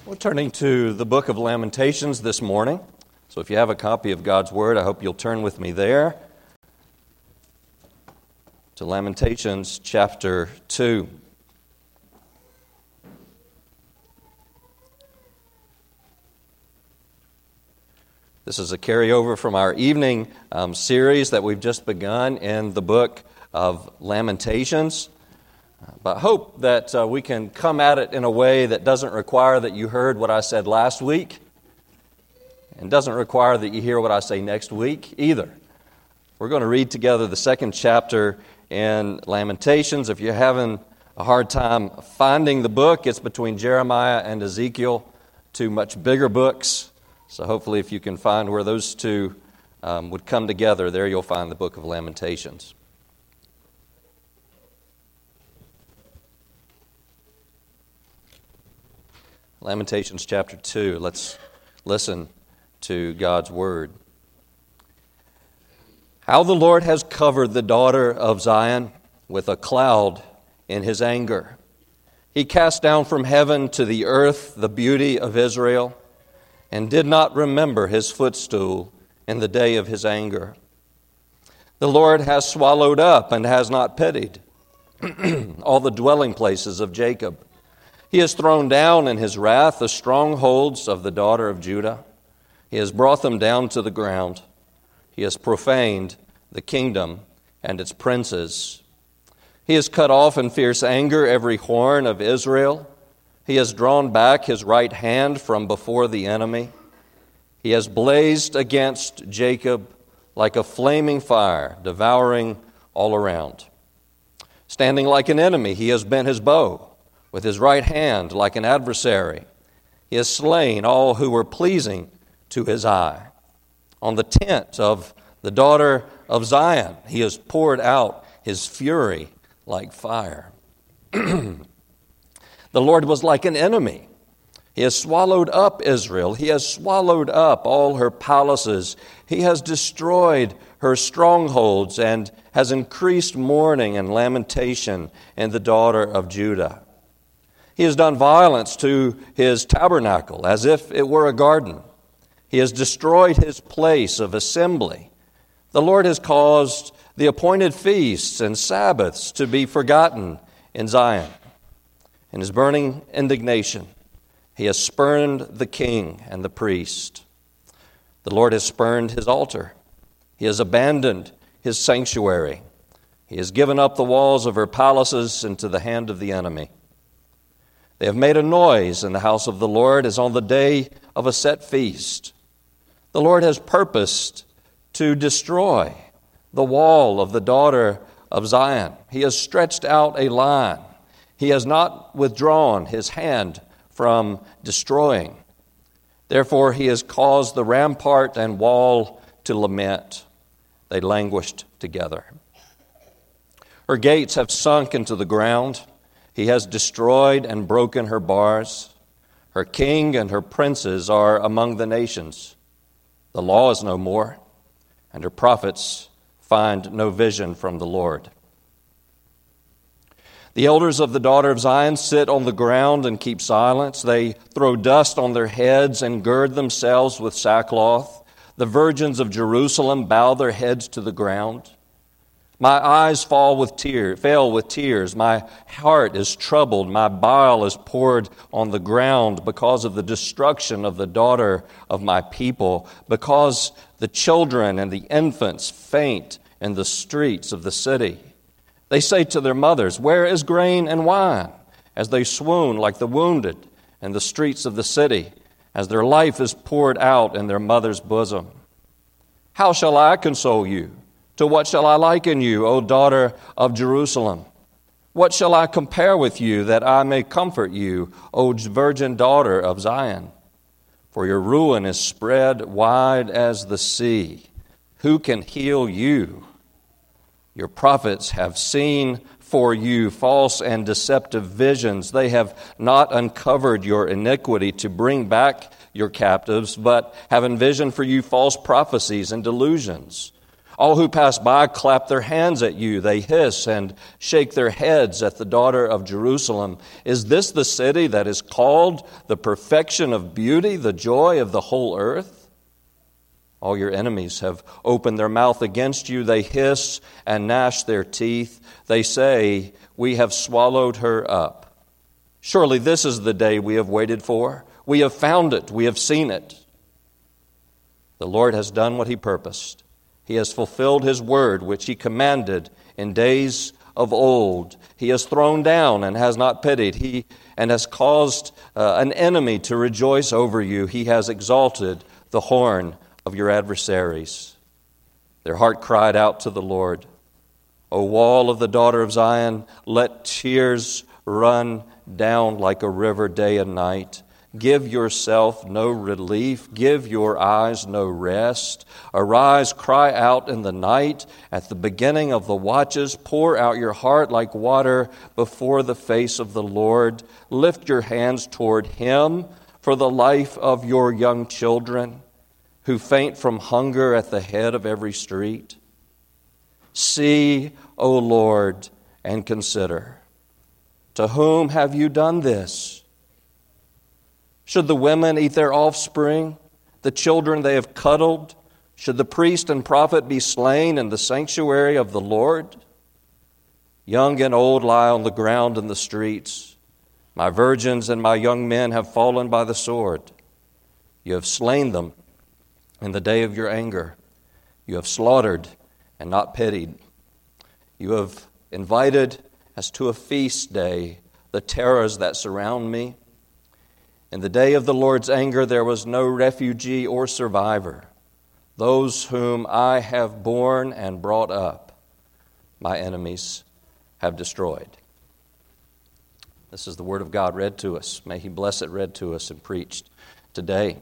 We're turning to the book of Lamentations this morning. So if you have a copy of God's Word, I hope you'll turn with me there to Lamentations chapter 2. This is a carryover from our evening series that we've just begun in the book of Lamentations. But I hope that we can come at it in a way that doesn't require that you heard what I said last week and doesn't require that you hear what I say next week either. We're going to read together the second chapter in Lamentations. If you're having a hard time finding the book, it's between Jeremiah and Ezekiel, two much bigger books. So hopefully if you can find where those two would come together, there you'll find the book of Lamentations. Lamentations chapter 2. Let's listen to God's word. How the Lord has covered the daughter of Zion with a cloud in his anger. He cast down from heaven to the earth the beauty of Israel and did not remember his footstool in the day of his anger. The Lord has swallowed up and has not pitied all the dwelling places of Jacob. He has thrown down in his wrath the strongholds of the daughter of Judah. He has brought them down to the ground. He has profaned the kingdom and its princes. He has cut off in fierce anger every horn of Israel. He has drawn back his right hand from before the enemy. He has blazed against Jacob like a flaming fire, devouring all around. Standing like an enemy, he has bent his bow. With his right hand like an adversary, he has slain all who were pleasing to his eye. On the tent of the daughter of Zion, he has poured out his fury like fire. The Lord was like an enemy. He has swallowed up Israel. He has swallowed up all her palaces. He has destroyed her strongholds and has increased mourning and lamentation in the daughter of Judah. He has done violence to his tabernacle as if it were a garden. He has destroyed his place of assembly. The Lord has caused the appointed feasts and Sabbaths to be forgotten in Zion. In his burning indignation, he has spurned the king and the priest. The Lord has spurned his altar. He has abandoned his sanctuary. He has given up the walls of her palaces into the hand of the enemy. They have made a noise in the house of the Lord as on the day of a set feast. The Lord has purposed to destroy the wall of the daughter of Zion. He has stretched out a line. He has not withdrawn his hand from destroying. Therefore, he has caused the rampart and wall to lament. They languished together. Her gates have sunk into the ground. He has destroyed and broken her bars. Her king and her princes are among the nations. The law is no more, and her prophets find no vision from the Lord. The elders of the daughter of Zion sit on the ground and keep silence. They throw dust on their heads and gird themselves with sackcloth. The virgins of Jerusalem bow their heads to the ground. My eyes fail with tears. My heart is troubled. My bile is poured on the ground because of the destruction of the daughter of my people, because the children and the infants faint in the streets of the city. They say to their mothers, "Where is grain and wine?" as they swoon like the wounded in the streets of the city, as their life is poured out in their mother's bosom. How shall I console you? To what shall I liken you, O daughter of Jerusalem? What shall I compare with you that I may comfort you, O virgin daughter of Zion? For your ruin is spread wide as the sea. Who can heal you? Your prophets have seen for you false and deceptive visions. They have not uncovered your iniquity to bring back your captives, but have envisioned for you false prophecies and delusions. All who pass by clap their hands at you. They hiss and shake their heads at the daughter of Jerusalem. Is this the city that is called the perfection of beauty, the joy of the whole earth? All your enemies have opened their mouth against you. They hiss and gnash their teeth. They say, we have swallowed her up. Surely this is the day we have waited for. We have found it. We have seen it. The Lord has done what He purposed. He has fulfilled His word, which He commanded in days of old. He has thrown down and has not pitied. And has caused an enemy to rejoice over you. He has exalted the horn of your adversaries. Their heart cried out to the Lord. O wall of the daughter of Zion, let tears run down like a river day and night. Give yourself no relief. Give your eyes no rest. Arise, cry out in the night. At the beginning of the watches, pour out your heart like water before the face of the Lord. Lift your hands toward Him for the life of your young children who faint from hunger at the head of every street. See, O Lord, and consider. To whom have you done this? Should the women eat their offspring, the children they have cuddled? Should the priest and prophet be slain in the sanctuary of the Lord? Young and old lie on the ground in the streets. My virgins and my young men have fallen by the sword. You have slain them in the day of your anger. You have slaughtered and not pitied. You have invited as to a feast day the terrors that surround me. In the day of the Lord's anger, there was no refugee or survivor. Those whom I have borne and brought up, my enemies have destroyed. This is the word of God read to us. May He bless it read to us and preached today.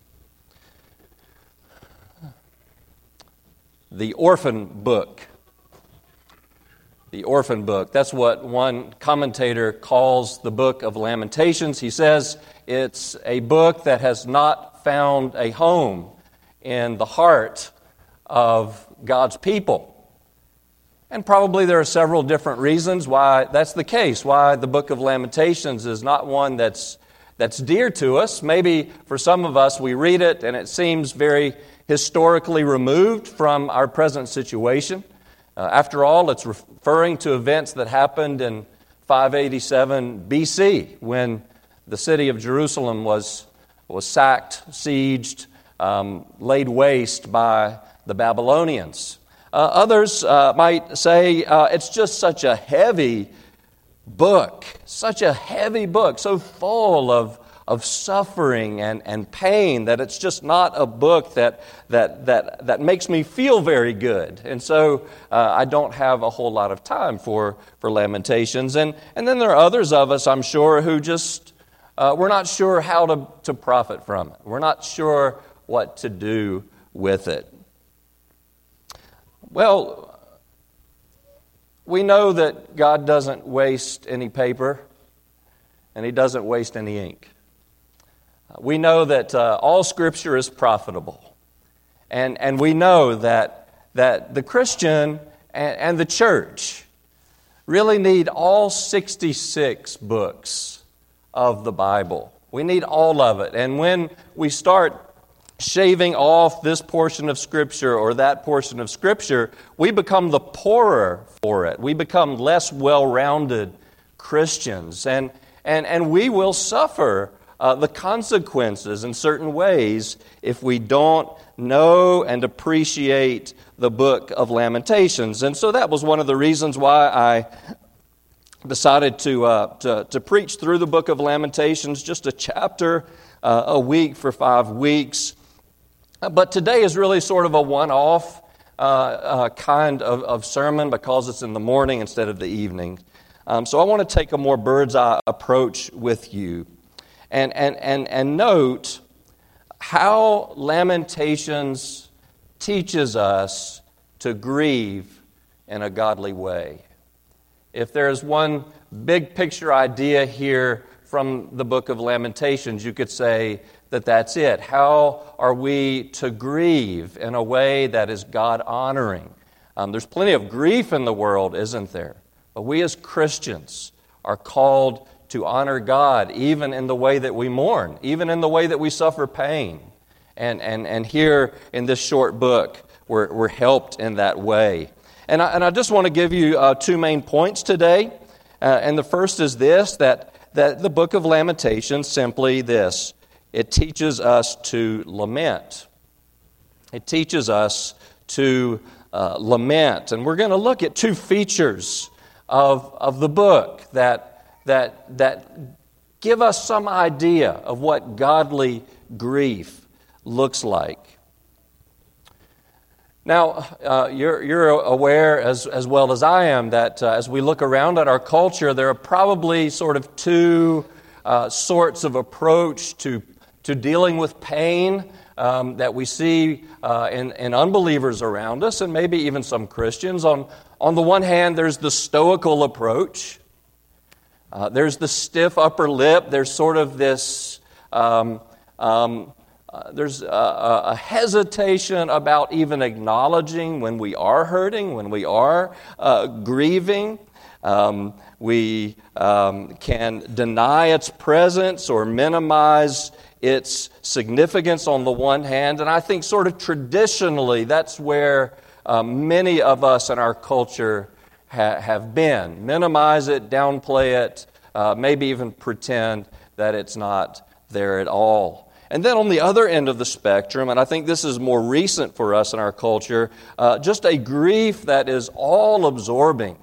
The orphan book. The orphan book. That's what one commentator calls the book of Lamentations. He says it's a book that has not found a home in the heart of God's people. And probably there are several different reasons why that's the case, why the book of Lamentations is not one that's dear to us. Maybe for some of us, we read it and it seems very historically removed from our present situation. After all, it's referring to events that happened in 587 BC when the city of Jerusalem was sacked, sieged, laid waste by the Babylonians. Others might say it's just such a heavy book, so full of suffering and pain that it's just not a book that makes me feel very good. And so I don't have a whole lot of time for Lamentations. And then there are others of us, I'm sure, who just, we're not sure how to profit from it. We're not sure what to do with it. Well, we know that God doesn't waste any paper and He doesn't waste any ink. We know that all Scripture is profitable. And we know that the Christian and the church really need all 66 books of the Bible. We need all of it. And when we start shaving off this portion of Scripture or that portion of Scripture, we become the poorer for it. We become less well-rounded Christians. And we will suffer the consequences in certain ways if we don't know and appreciate the book of Lamentations. And so that was one of the reasons why I decided to preach through the book of Lamentations, just a chapter a week for 5 weeks. But today is really sort of a one-off kind of sermon because it's in the morning instead of the evening. So I want to take a more bird's-eye approach with you and note how Lamentations teaches us to grieve in a godly way. If there's one big picture idea here from the book of Lamentations, you could say that that's it. How are we to grieve in a way that is God-honoring? There's plenty of grief in the world, isn't there? But we as Christians are called to honor God even in the way that we mourn, even in the way that we suffer pain. And here in this short book, we're helped in that way. And I just want to give you two main points today. And the first is this, that the book of Lamentations, simply this: it teaches us to lament. It teaches us to lament. And we're going to look at two features of the book that give us some idea of what godly grief looks like. Now, you're aware as well as I am that as we look around at our culture, there are probably sort of two sorts of approach to dealing with pain that we see in unbelievers around us, and maybe even some Christians. On the one hand, there's the stoical approach. There's the stiff upper lip. There's sort of this there's a hesitation about even acknowledging when we are hurting, when we are grieving. We can deny its presence or minimize its significance on the one hand. And I think sort of traditionally that's where many of us in our culture have been. Minimize it, downplay it, maybe even pretend that it's not there at all. And then on the other end of the spectrum, and I think this is more recent for us in our culture, just a grief that is all-absorbing.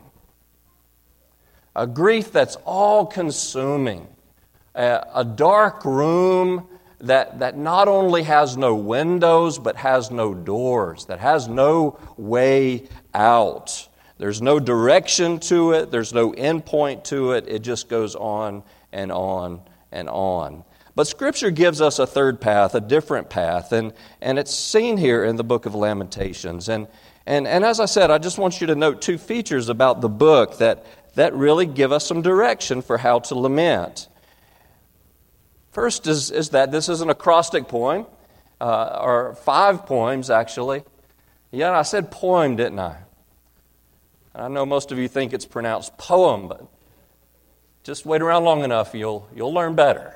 A grief that's all-consuming. A dark room that not only has no windows, but has no doors, that has no way out. There's no direction to it. There's no end point to it. It just goes on and on and on. But Scripture gives us a third path, a different path, and it's seen here in the book of Lamentations. And as I said, I just want you to note two features about the book that really give us some direction for how to lament. First is that this is an acrostic poem, or 5 poems actually. Yeah, I said poem, didn't I? I know most of you think it's pronounced poem, but just wait around long enough, you'll learn better.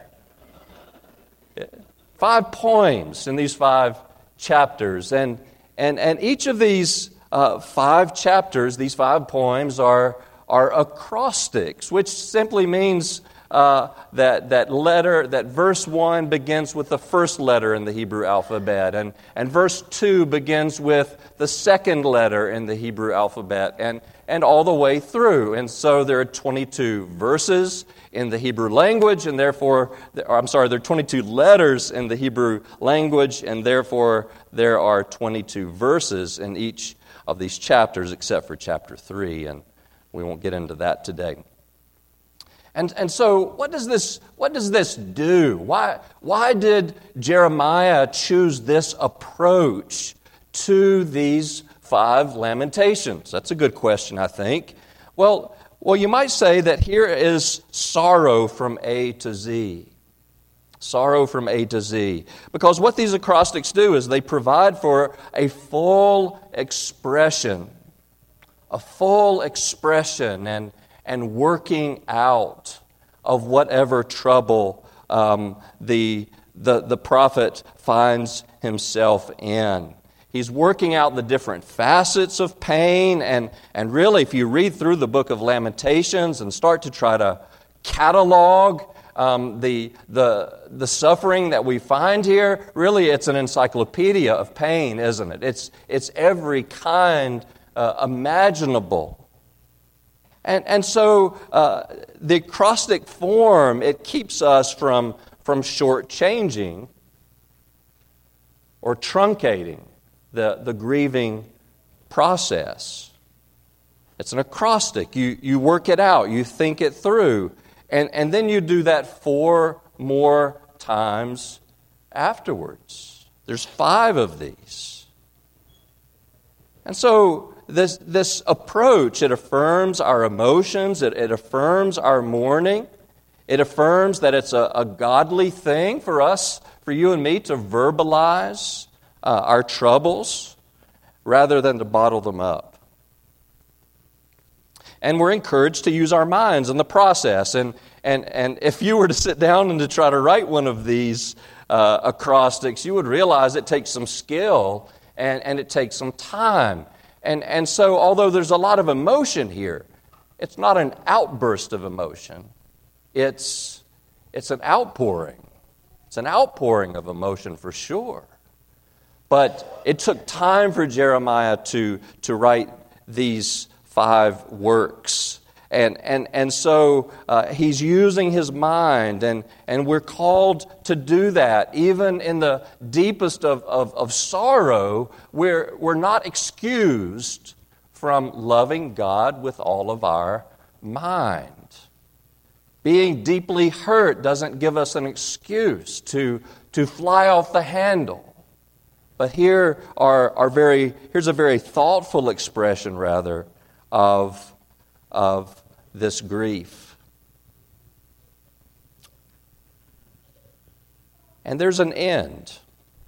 5 poems in these 5 chapters, and each of these 5 chapters, these 5 poems are acrostics, which simply means that verse 1 begins with the first letter in the Hebrew alphabet, and verse 2 begins with the second letter in the Hebrew alphabet, and all the way through. And so there are 22 verses in the Hebrew language, and therefore, there are 22 letters in the Hebrew language, and therefore there are 22 verses in each of these chapters, except for chapter 3, and we won't get into that today. And so what does this do? Why did Jeremiah choose this approach to these 5 lamentations? That's a good question, I think. Well, you might say that here is sorrow from A to Z. Sorrow from A to Z. Because what these acrostics do is they provide for a full expression and working out of whatever trouble the prophet finds himself in. He's working out the different facets of pain, and really, if you read through the book of Lamentations and start to try to catalog the suffering that we find here, really it's an encyclopedia of pain, isn't it? It's every kind imaginable. And so the acrostic form, it keeps us from shortchanging or truncating the grieving process. It's an acrostic. You work it out. You think it through. And then you do that 4 more times afterwards. There's 5 of these. And so this approach, it affirms our emotions, it affirms our mourning, It affirms that it's a godly thing for us, for you and me, to verbalize our troubles rather than to bottle them up. And we're encouraged to use our minds in the process. And if you were to sit down and to try to write one of these acrostics, you would realize it takes some skill and it takes some time. And so, although there's a lot of emotion here, it's not an outburst of emotion. It's an outpouring. It's an outpouring of emotion for sure. But it took time for Jeremiah to write these 5 works. And so he's using his mind, and we're called to do that. Even in the deepest of sorrow, we're not excused from loving God with all of our mind. Being deeply hurt doesn't give us an excuse to fly off the handle. But here's a very thoughtful expression, rather, of this grief. And there's an end.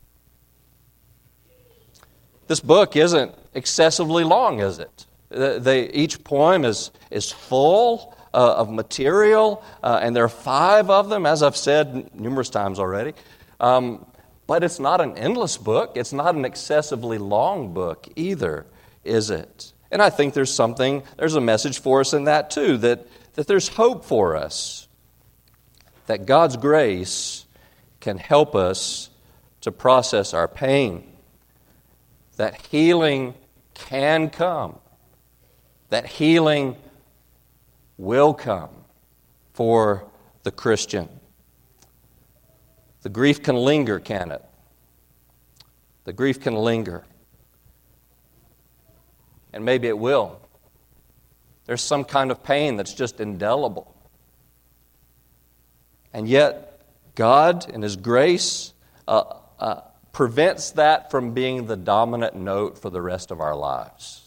This book isn't excessively long, is it? Each poem is full of material, and there are 5 of them, as I've said numerous times already. But it's not an endless book. It's not an excessively long book either, is it? And I think there's a message for us in that too, that there's hope for us, that God's grace can help us to process our pain, that healing can come, that healing will come for the Christian. The grief can linger, can it? The grief can linger. And maybe it will. There's some kind of pain that's just indelible. And yet, God, in His grace, prevents that from being the dominant note for the rest of our lives.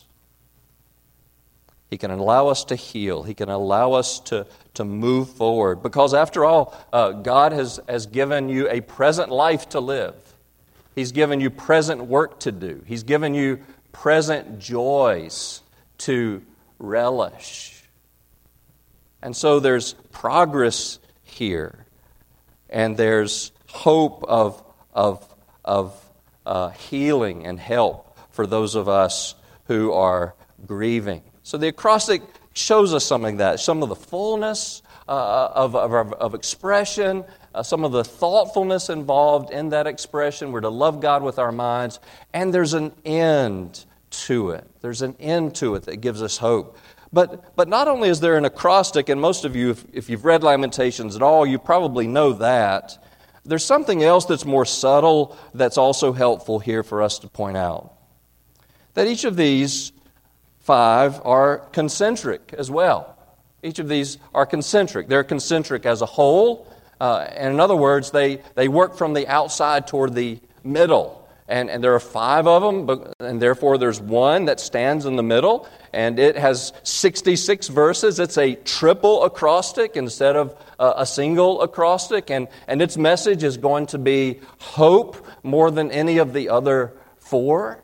He can allow us to heal. He can allow us to move forward. Because after all, God has given you a present life to live. He's given you present work to do. He's given you present joys to relish. And so there's progress here. And there's hope of healing and help for those of us who are grieving. So the acrostic shows us some of the fullness of expression, some of the thoughtfulness involved in that expression. We're to love God with our minds, and there's an end to it. There's an end to it that gives us hope. But not only is there an acrostic, and most of you, if you've read Lamentations at all, you probably know that. There's something else that's more subtle that's also helpful here for us to point out. That each of these 5 are concentric as well. Each of these are concentric. They're concentric as a whole. And in other words, they work from the outside toward the middle. And there are 5 of them, and therefore there's one that stands in the middle. And it has 66 verses. It's a triple acrostic instead of a single acrostic. And its message is going to be hope more than any of the other 4.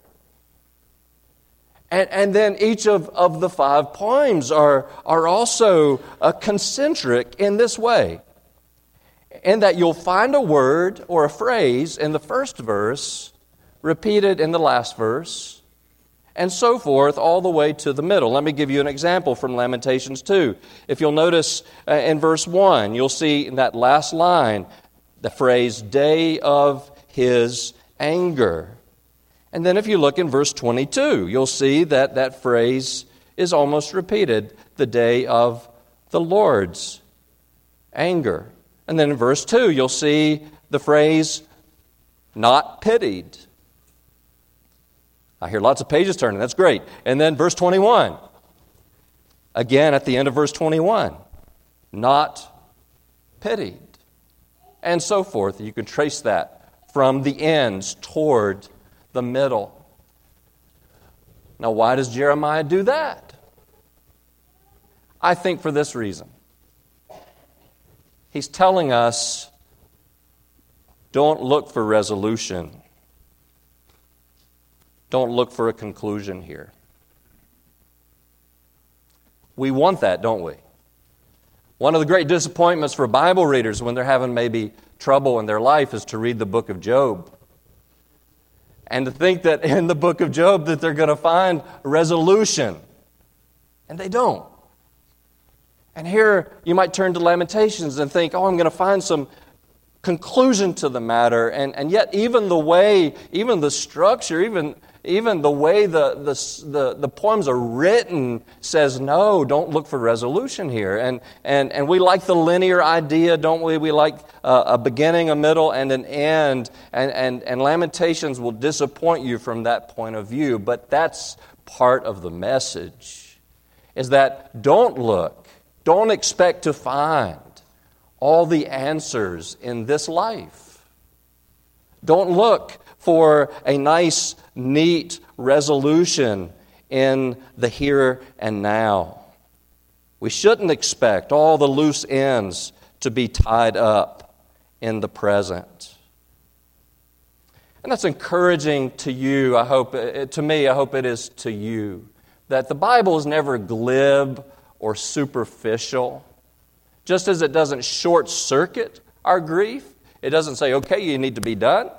And then each of the 5 poems are also concentric in this way, in that you'll find a word or a phrase in the first verse repeated in the last verse, and so forth all the way to the middle. Let me give you an example from Lamentations 2. If you'll notice in verse 1, you'll see in that last line the phrase, day of His anger. And then if you look in verse 22, you'll see that phrase is almost repeated, the day of the Lord's anger. And then in verse 2, you'll see the phrase, not pitied. I hear lots of pages turning, that's great. And then verse 21, again at the end of verse 21, not pitied. And so forth. You can trace that from the ends toward the middle. Now, why does Jeremiah do that? I think for this reason. He's telling us, don't look for resolution. Don't look for a conclusion here. We want that, don't we? One of the great disappointments for Bible readers when they're having maybe trouble in their life is to read the book of Job. And to think that in the book of Job that they're going to find resolution. And they don't. And here you might turn to Lamentations and think, I'm going to find some conclusion to the matter. And yet even the way, even the structure, even the way the poems are written says, no, don't look for resolution here. And we like the linear idea, don't we? We like a beginning, a middle, and an end. And Lamentations will disappoint you from that point of view. But that's part of the message, is that don't look, don't expect to find all the answers in this life. Don't look for a nice, neat resolution in the here and now. We shouldn't expect all the loose ends to be tied up in the present. And that's encouraging to you, I hope, to me, I hope it is to you, that the Bible is never glib or superficial. Just as it doesn't short-circuit our grief, it doesn't say, okay, you need to be done.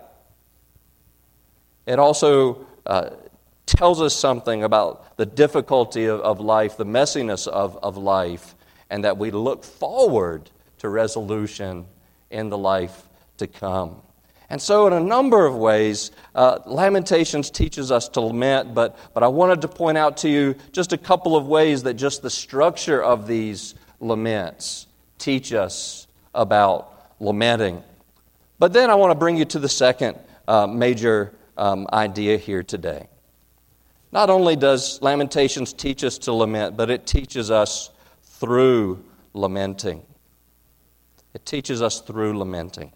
It also tells us something about the difficulty of life, the messiness of life, and that we look forward to resolution in the life to come. And so in a number of ways, Lamentations teaches us to lament, but I wanted to point out to you just a couple of ways that just the structure of these laments teach us about lamenting. But then I want to bring you to the second major idea here today. Not only does Lamentations teach us to lament, but it teaches us through lamenting. It teaches us through lamenting.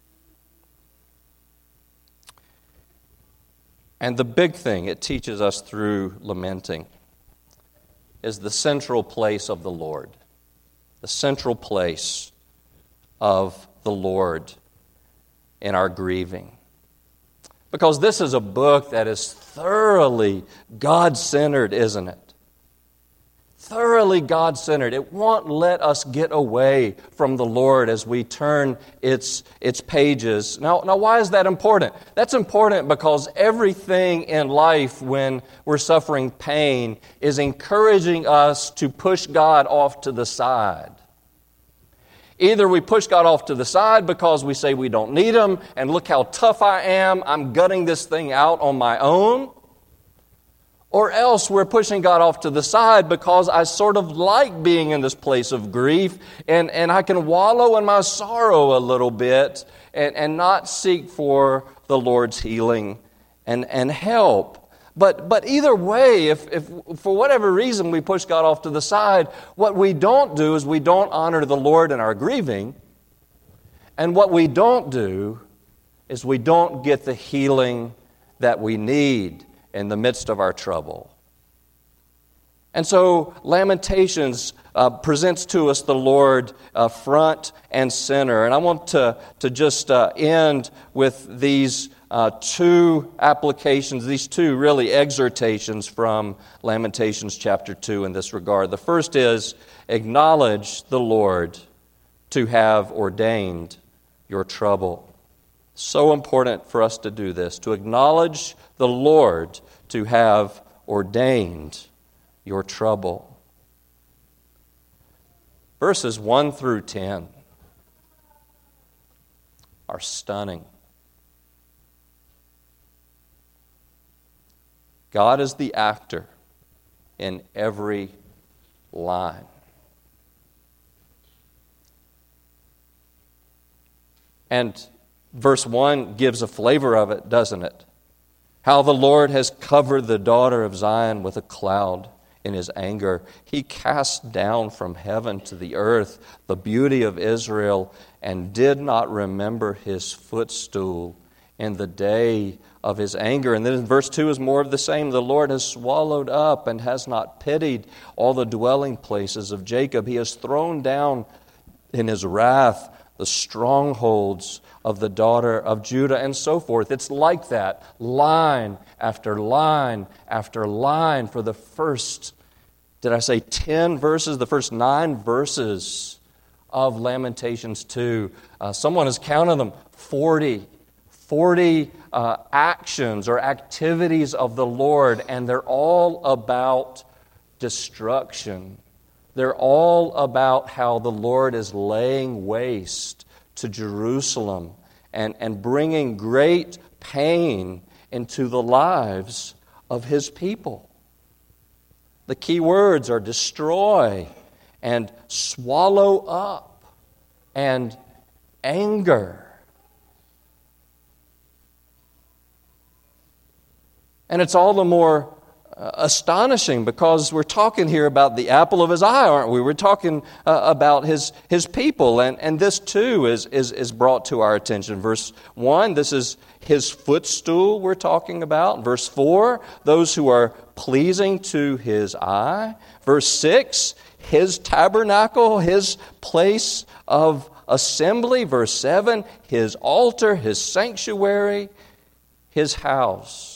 And the big thing it teaches us through lamenting is the central place of the Lord. The central place of the Lord in our grieving. Because this is a book that is thoroughly God-centered, isn't it? Thoroughly God-centered. It won't let us get away from the Lord as we turn its pages. Now, why is that important? That's important because everything in life when we're suffering pain is encouraging us to push God off to the side. Either we push God off to the side because we say we don't need Him, and look how tough I am, I'm gutting this thing out on my own. Or else we're pushing God off to the side because I sort of like being in this place of grief, and I can wallow in my sorrow a little bit and not seek for the Lord's healing and help. But either way, if for whatever reason we push God off to the side, what we don't do is we don't honor the Lord in our grieving. And what we don't do is we don't get the healing that we need in the midst of our trouble. And so Lamentations presents to us the Lord front and center. And I want to just end with these two applications, these two really exhortations from Lamentations chapter 2 in this regard. The first is, acknowledge the Lord to have ordained your trouble. So important for us to do this, to acknowledge the Lord to have ordained your trouble. Verses 1 through 10 are stunning. God is the actor in every line. And verse 1 gives a flavor of it, doesn't it? How the Lord has covered the daughter of Zion with a cloud in His anger. He cast down from heaven to the earth the beauty of Israel and did not remember His footstool in the day of His anger. And then in verse 2 is more of the same. The Lord has swallowed up and has not pitied all the dwelling places of Jacob. He has thrown down in his wrath the strongholds of the daughter of Judah, and so forth. It's like that, line after line after line for the first, did I say 10 verses? The first 9 verses of Lamentations 2. Someone has counted them, 40 actions or activities of the Lord, and they're all about destruction. They're all about how the Lord is laying waste to Jerusalem and bringing great pain into the lives of His people. The key words are destroy and swallow up and anger. And it's all the more astonishing because we're talking here about the apple of His eye, aren't we? We're talking about His people, and this too is brought to our attention. Verse 1, this is His footstool we're talking about. Verse 4, those who are pleasing to His eye. Verse 6, His tabernacle, His place of assembly. Verse 7, His altar, His sanctuary, His house.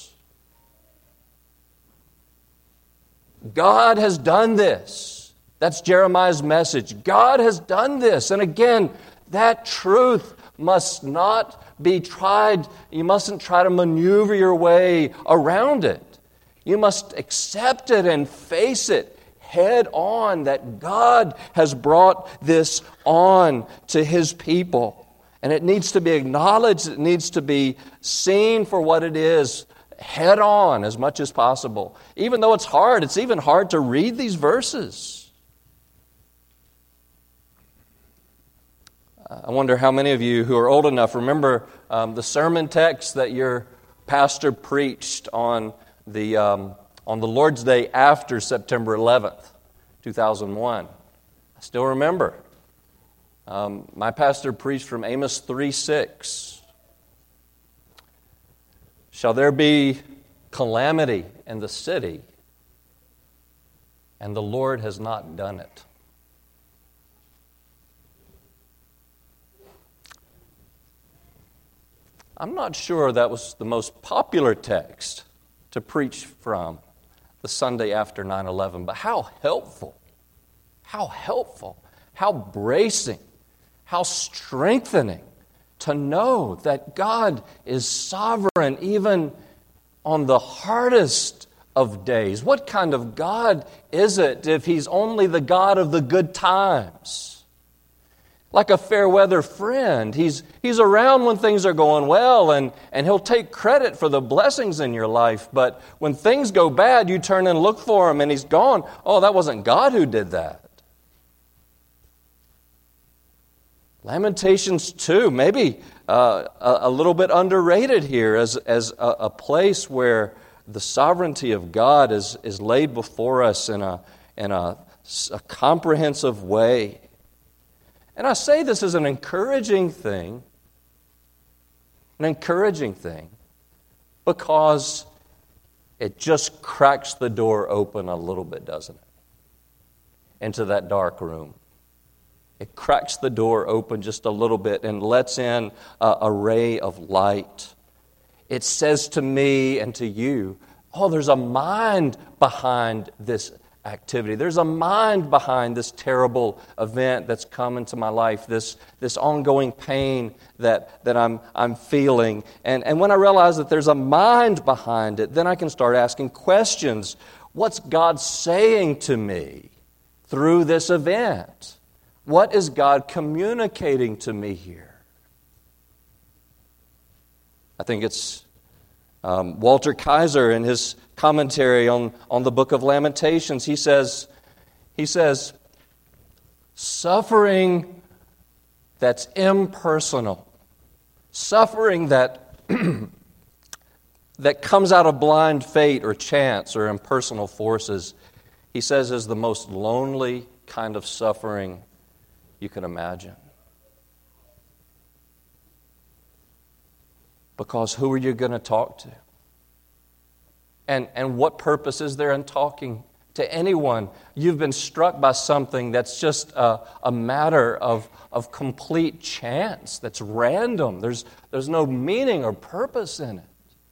God has done this. That's Jeremiah's message. God has done this. And again, that truth must not be tried. You mustn't try to maneuver your way around it. You must accept it and face it head on, that God has brought this on to His people. And it needs to be acknowledged. It needs to be seen for what it is, head on as much as possible. Even though it's hard, it's even hard to read these verses. I wonder how many of you who are old enough remember the sermon text that your pastor preached on the Lord's Day after September 11th, 2001. I still remember. My pastor preached from Amos 3:6. Shall there be calamity in the city, and the Lord has not done it? I'm not sure that was the most popular text to preach from the Sunday after 9/11, but how helpful, how bracing, how strengthening to know that God is sovereign even on the hardest of days. What kind of God is it if He's only the God of the good times? Like a fair weather friend. He's around when things are going well, and He'll take credit for the blessings in your life. But when things go bad, you turn and look for Him and He's gone. Oh, that wasn't God who did that. Lamentations 2, maybe a little bit underrated here as a place where the sovereignty of God is laid before us in a comprehensive way. And I say this as an encouraging thing, because it just cracks the door open a little bit, doesn't it? Into that dark room. It cracks the door open just a little bit and lets in a ray of light. It says to me and to you, oh, there's a mind behind this activity. There's a mind behind this terrible event that's come into my life, this ongoing pain that I'm feeling. And when I realize that there's a mind behind it, then I can start asking questions. What's God saying to me through this event? What is God communicating to me here? I think it's Walter Kaiser in his commentary on the book of Lamentations. He says, suffering that's impersonal, suffering that that comes out of blind fate or chance or impersonal forces, he says is the most lonely kind of suffering you can imagine. Because who are you going to talk to? And what purpose is there in talking to anyone, you've been struck by something that's just a matter of complete chance, that's random. There's no meaning or purpose in it.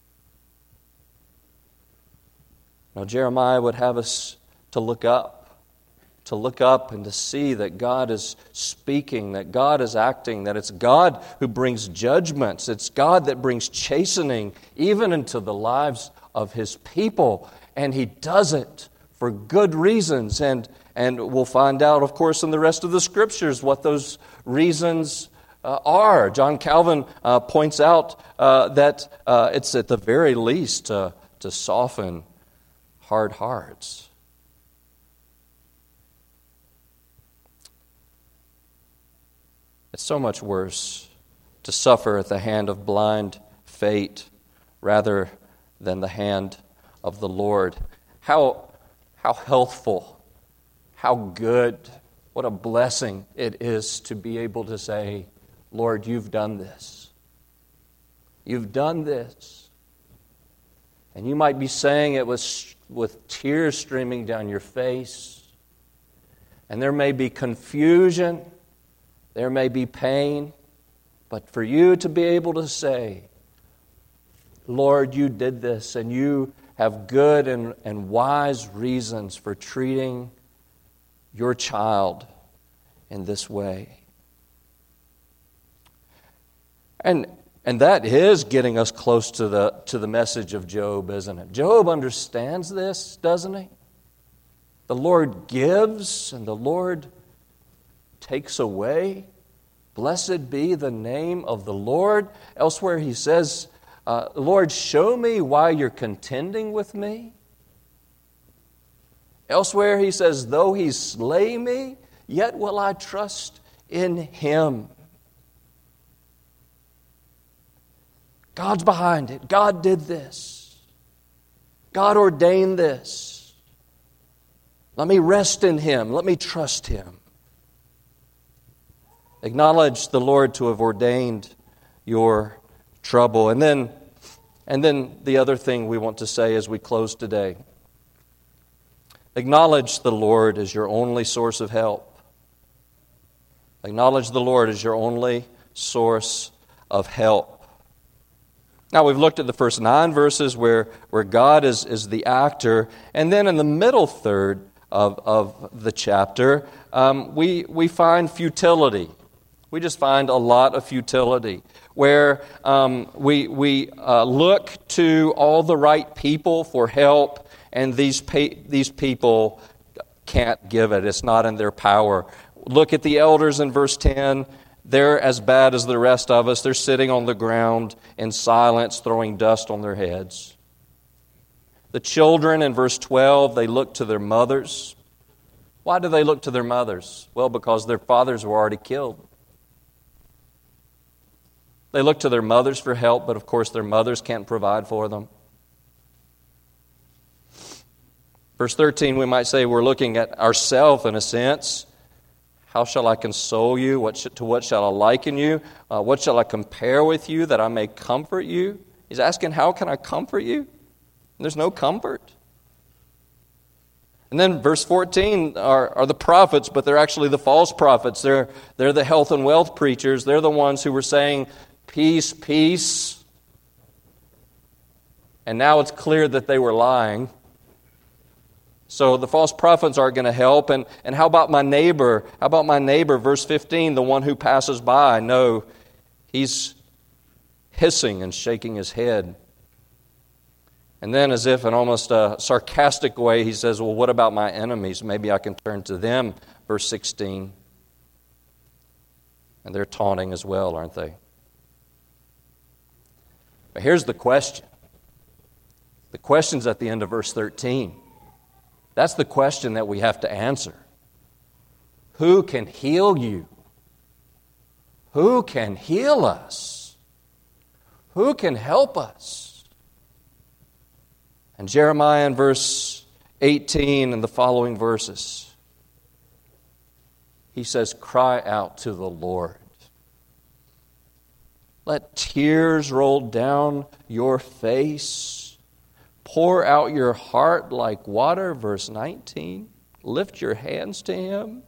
Now, Jeremiah would have us to look up and to see that God is speaking, that God is acting, that it's God who brings judgments. It's God that brings chastening even into the lives of His people. And He does it for good reasons. And we'll find out, of course, in the rest of the Scriptures what those reasons are. John Calvin points out that it's at the very least to soften hard hearts. It's so much worse to suffer at the hand of blind fate rather than the hand of the Lord. How healthful, how good, what a blessing it is to be able to say, Lord, you've done this. You've done this. And you might be saying it with tears streaming down your face. And there may be confusion. There may be pain. But for you to be able to say, Lord, you did this, and you have good and wise reasons for treating your child in this way. And that is getting us close to the message of Job, isn't it? Job understands this, doesn't he? The Lord gives and the Lord takes away. Blessed be the name of the Lord. Elsewhere he says, Lord, show me why you're contending with me. Elsewhere he says, though he slay me, yet will I trust in him. God's behind it. God did this. God ordained this. Let me rest in Him. Let me trust Him. Acknowledge the Lord to have ordained your trouble. And then the other thing we want to say as we close today. Acknowledge the Lord as your only source of help. Acknowledge the Lord as your only source of help. Now, we've looked at the first 9 verses where God is the actor. And then in the middle third of the chapter, we find futility. We just find a lot of futility where we look to all the right people for help, and these people can't give it. It's not in their power. Look at the elders in verse 10. They're as bad as the rest of us. They're sitting on the ground in silence, throwing dust on their heads. The children in verse 12, they look to their mothers. Why do they look to their mothers? Well, because their fathers were already killed. They look to their mothers for help, but of course their mothers can't provide for them. Verse 13, we might say we're looking at ourselves in a sense. How shall I console you? To what shall I liken you? What shall I compare with you that I may comfort you? He's asking, how can I comfort you? And there's no comfort. And then verse 14 are the prophets, but they're actually the false prophets. They're the health and wealth preachers. They're the ones who were saying, peace, peace. And now it's clear that they were lying. So the false prophets aren't going to help. And how about my neighbor? How about my neighbor, verse 15, the one who passes by? No, he's hissing and shaking his head. And then as if in almost a sarcastic way, he says, well, what about my enemies? Maybe I can turn to them, verse 16. And they're taunting as well, aren't they? But here's the question. The question's at the end of verse 13. That's the question that we have to answer. Who can heal you? Who can heal us? Who can help us? And Jeremiah in verse 18 and the following verses, he says, cry out to the Lord. Let tears roll down your face. Pour out your heart like water, verse 19. Lift your hands to Him.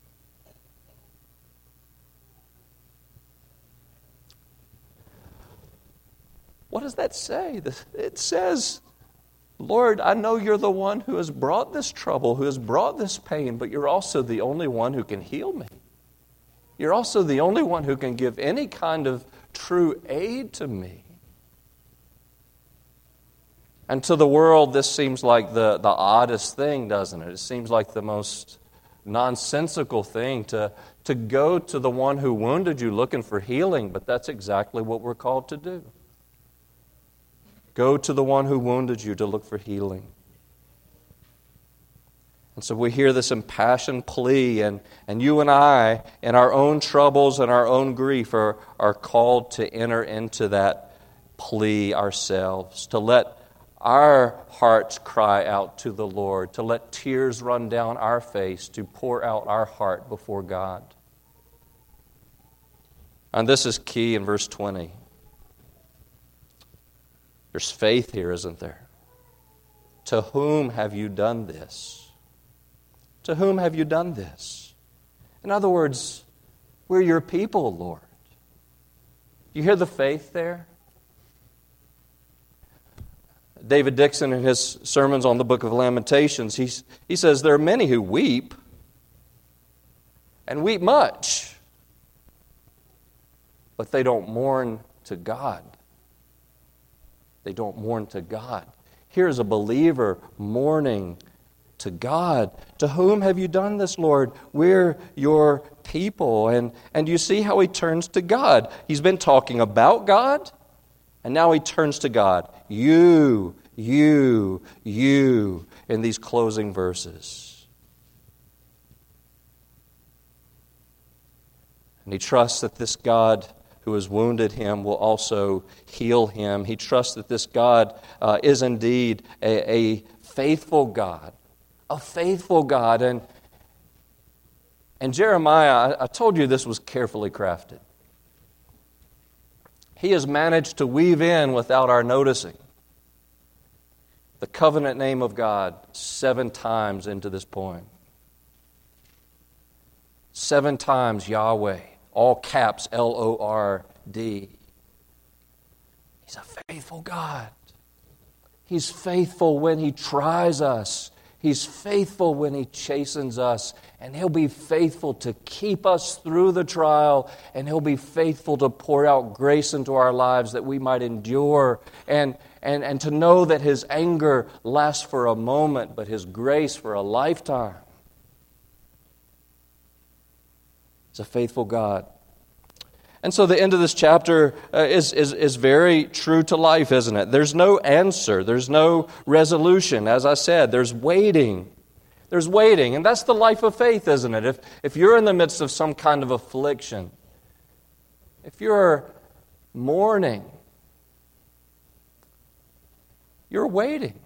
What does that say? It says, Lord, I know you're the one who has brought this trouble, who has brought this pain, but you're also the only one who can heal me. You're also the only one who can give any kind of true aid to me. And to the world, this seems like the oddest thing, doesn't it? It seems like the most nonsensical thing to go to the one who wounded you looking for healing, but that's exactly what we're called to do. Go to the one who wounded you to look for healing. And so we hear this impassioned plea, and you and I, in our own troubles and our own grief, are called to enter into that plea ourselves, to let our hearts cry out to the Lord, to let tears run down our face, to pour out our heart before God. And this is key in verse 20. There's faith here, isn't there? To whom have you done this? To whom have you done this? In other words, we're your people, Lord. You hear the faith there? David Dixon, in his sermons on the book of Lamentations, he says, there are many who weep, and weep much, but they don't mourn to God. They don't mourn to God. Here's a believer mourning to God. To whom have you done this, Lord? We're your people. And you see how he turns to God. He's been talking about God, and now he turns to God. You, in these closing verses. And he trusts that this God who has wounded him will also heal him. He trusts that this God is indeed a faithful God. A faithful God. And Jeremiah, I told you this was carefully crafted. He has managed to weave in, without our noticing, the covenant name of God 7 times into this poem. 7 times Yahweh. All caps, L-O-R-D. He's a faithful God. He's faithful when He tries us. He's faithful when He chastens us. And He'll be faithful to keep us through the trial. And He'll be faithful to pour out grace into our lives that we might endure. And to know that His anger lasts for a moment, but His grace for a lifetime. He's a faithful God. And so the end of this chapter is very true to life, isn't it? There's no answer. There's no resolution. As I said, there's waiting. There's waiting. And that's the life of faith, isn't it? If you're in the midst of some kind of affliction, if you're mourning, you're waiting.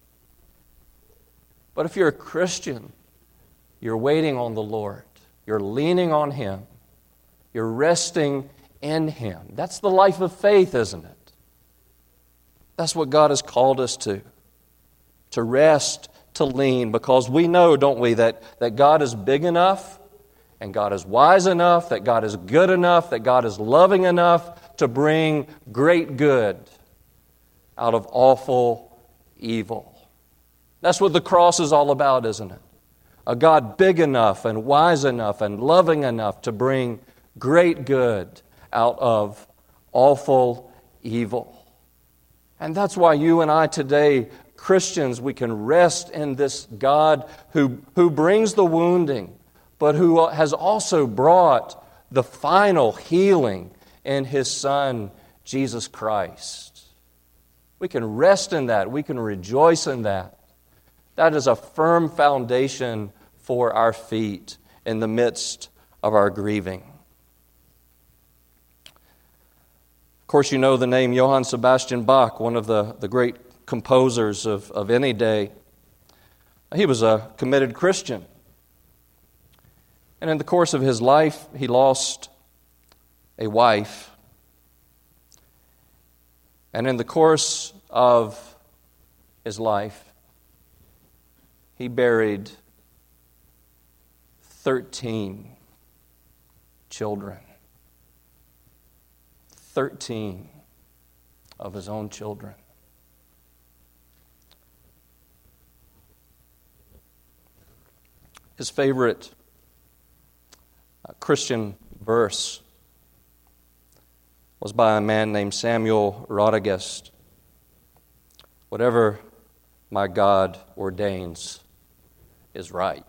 But if you're a Christian, you're waiting on the Lord. You're leaning on Him. You're resting in Him. That's the life of faith, isn't it? That's what God has called us to rest, to lean, because we know, don't we, that God is big enough, and God is wise enough, that God is good enough, that God is loving enough to bring great good out of awful evil. That's what the cross is all about, isn't it? A God big enough and wise enough and loving enough to bring great good out of awful evil. And that's why you and I today, Christians, we can rest in this God who brings the wounding, but who has also brought the final healing in His Son, Jesus Christ. We can rest in that. We can rejoice in that. That is a firm foundation for our feet in the midst of our grieving. Of course, you know the name Johann Sebastian Bach, one of the great composers of any day. He was a committed Christian. And in the course of his life, he lost a wife. And in the course of his life, he buried 13 children. 13 of his own children. His favorite Christian verse was by a man named Samuel Rodriguez. Whatever my God ordains is right.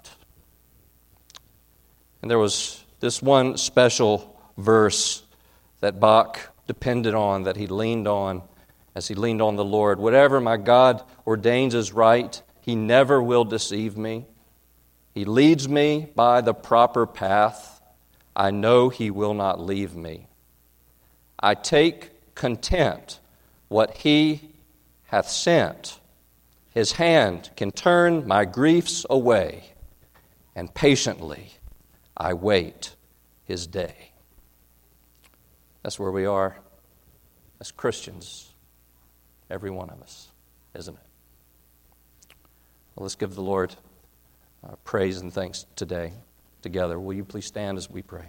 And there was this one special verse that Bach depended on, that he leaned on as he leaned on the Lord. Whatever my God ordains is right. He never will deceive me. He leads me by the proper path. I know He will not leave me. I take content what He hath sent. His hand can turn my griefs away, and patiently I wait His day. That's where we are as Christians, every one of us, isn't it? Well, let's give the Lord praise and thanks today together. Will you please stand as we pray?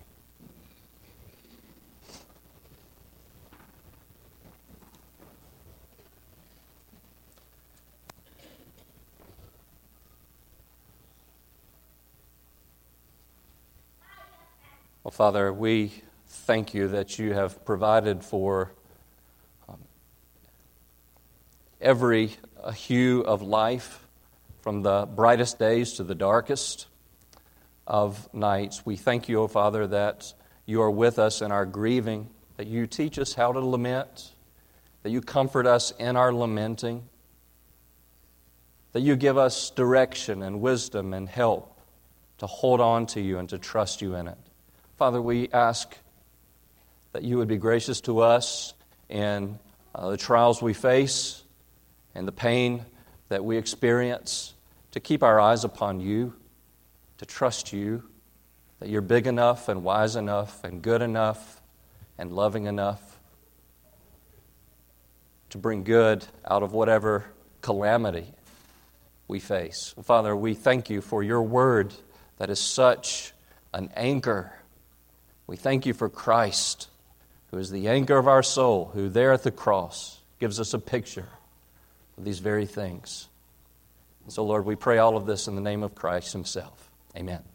Well, Father, we thank you that you have provided for every hue of life, from the brightest days to the darkest of nights. We thank you, O Father, that you are with us in our grieving, that you teach us how to lament, that you comfort us in our lamenting, that you give us direction and wisdom and help to hold on to you and to trust you in it. Father, we ask that you would be gracious to us in the trials we face and the pain that we experience, to keep our eyes upon you, to trust you, that you're big enough and wise enough and good enough and loving enough to bring good out of whatever calamity we face. Father, we thank you for your word that is such an anchor. We thank you for Christ, who is the anchor of our soul, who there at the cross gives us a picture of these very things. And so, Lord, we pray all of this in the name of Christ himself. Amen.